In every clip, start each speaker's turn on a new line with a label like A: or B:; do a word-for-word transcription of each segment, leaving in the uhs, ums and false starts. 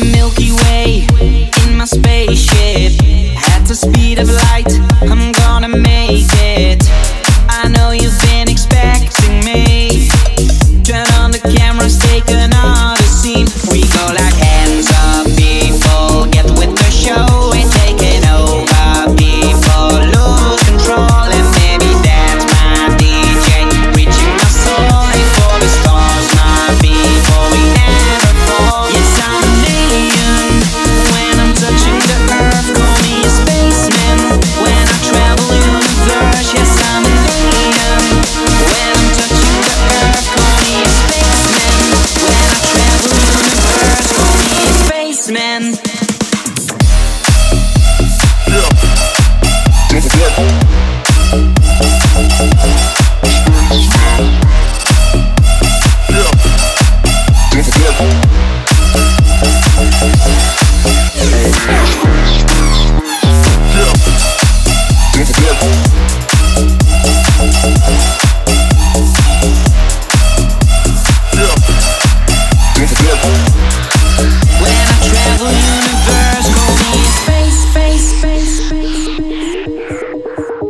A: Milky Way in my spaceship. At the speed of light, I'm gonna make it. I know you've been expecting me. Turn on the cameras, take another scene. We go like hands up, people, get with the show. We're taking over, people, lose control. And maybe that's my D J, reaching my soul. Aim for the stars, my people, we never fall. Yes, I'm an alien when I'm touching the earth. Call me a spaceman when I travel universe. Yes, I'm an alien when I'm touching the earth. Call me a spaceman when I travel universe. Call me a spaceman. When I travel universe, call me a space, space, space, space, space.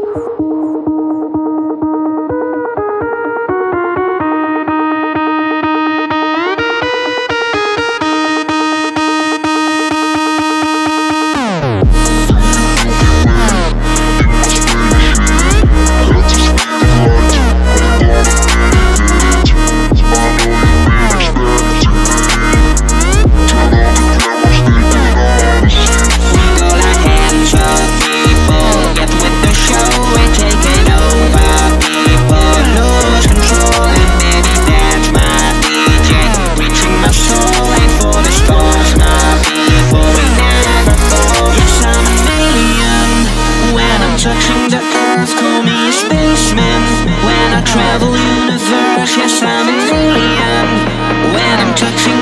A: Touching the earth, call me a spaceman when I travel universe. Yes, I'm an alien when I'm touching